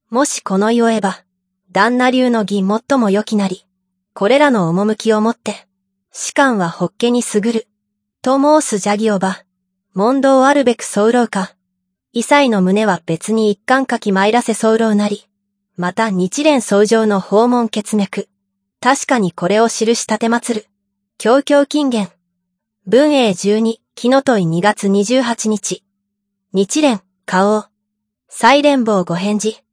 もしこの世えば、旦那流の義最も良きなり、これらの趣をもって、士官はホッケに優る、と申す邪義をば、問答あるべく候か。異彩の胸は別に一貫書き参らせ候なり、また日蓮僧正の訪問血脈。確かにこれを記し立て祀る。教教金言。文永12、木の問い2月28日。日蓮、花王。蔡蓮坊ご返事。